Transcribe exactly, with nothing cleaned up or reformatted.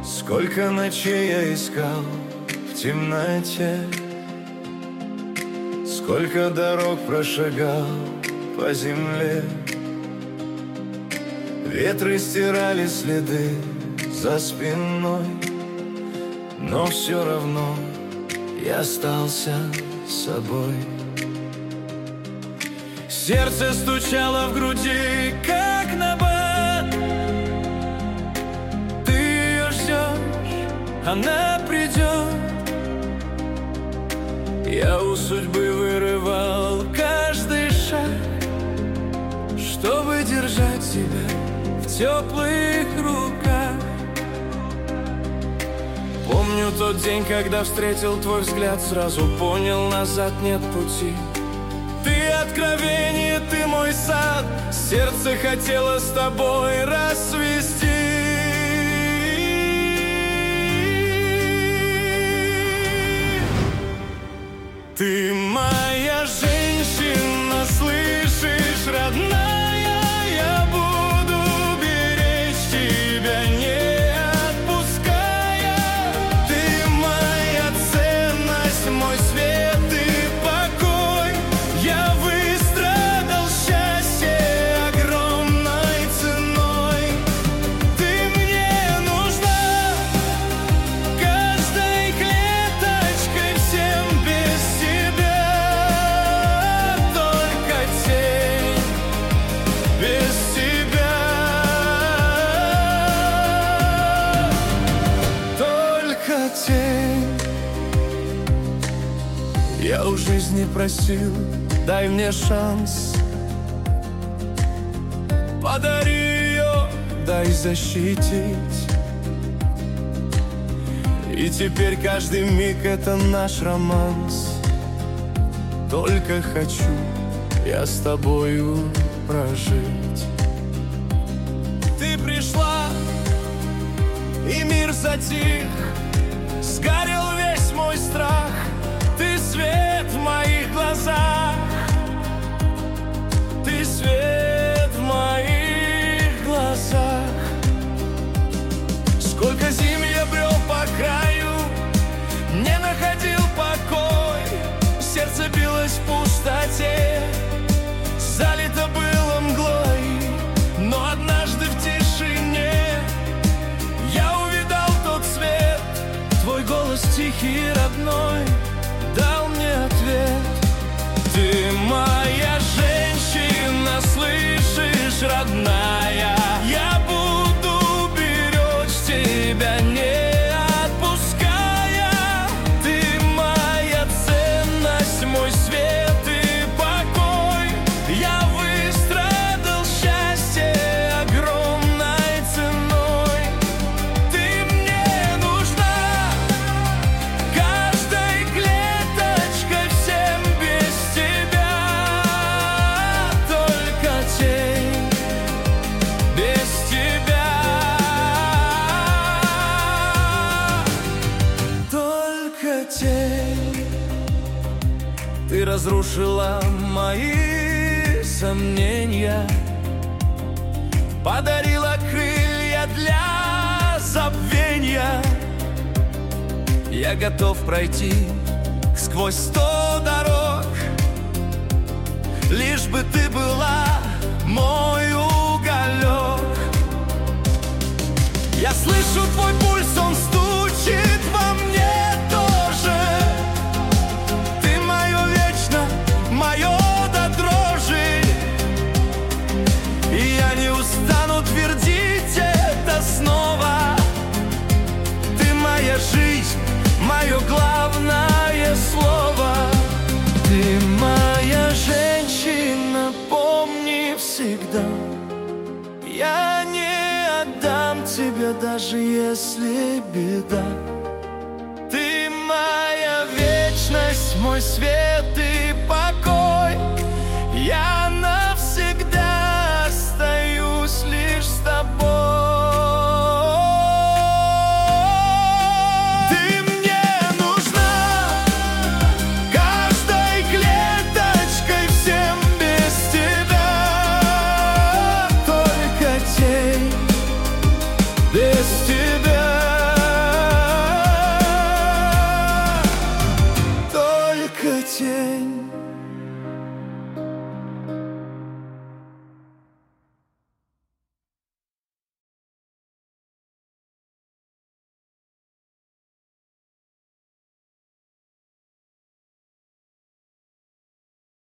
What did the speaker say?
Сколько ночей я искал в темноте, сколько дорог прошагал по земле. Ветры стирали следы за спиной, но все равно я остался собой. Сердце стучало в груди, как набат. Ты ее ждешь, она придет. Я у судьбы вырывал каждый шаг, чтобы держать тебя в теплых руках. Помню тот день, когда встретил твой взгляд, сразу понял, назад нет пути. Ты откровение, ты мой сад, сердце хотело с тобой расцвести. Ты моя женщина, слышишь, родная, я буду беречь тебя, не отпуская. Ты моя ценность, мой свет и покой. Я выстрадал счастье огромной ценой. Ты мне нужна каждой клеточкой, всем без тебя. Только тень без тебя. Только тень. Я у жизни просил, дай мне шанс, подари ее, дай защитить. И теперь каждый миг это наш романс. Только хочу я с тобою прожить. Ты пришла, и мир затих, сгорел весь мой страх. Ты свет в моих глазах, ты свет в моих глазах. Сколько зим я брел по краю, не находил покой. Сердце билось в пустоте, залито было мглой. Но однажды в тишине я увидал тот свет. Твой голос тихий и родной дал мне ответ. Ты моя женщина, слышишь, родная, я буду беречь тебя, не отпуская. Ты моя ценность, мой свет и покой. Я выстрадал счастье огромной ценой. Ты мне нужна каждой клеточкой, всем без тебя. Только тень без тебя. Только тень. Ты разрушила мои сомнения, подарила крылья для забвения. Я готов пройти сквозь сто дорог, лишь бы ты была мой уголек. Я слышу твой пульс, он стучит во мне тоже. Ты мое вечно, мое до дрожи. И я не устану твердить это снова. Ты моя жизнь, мое главное слово. Ты моя женщина, помни всегда. Я не отдам тебе, даже если беда. Ты моя вечность, мой свет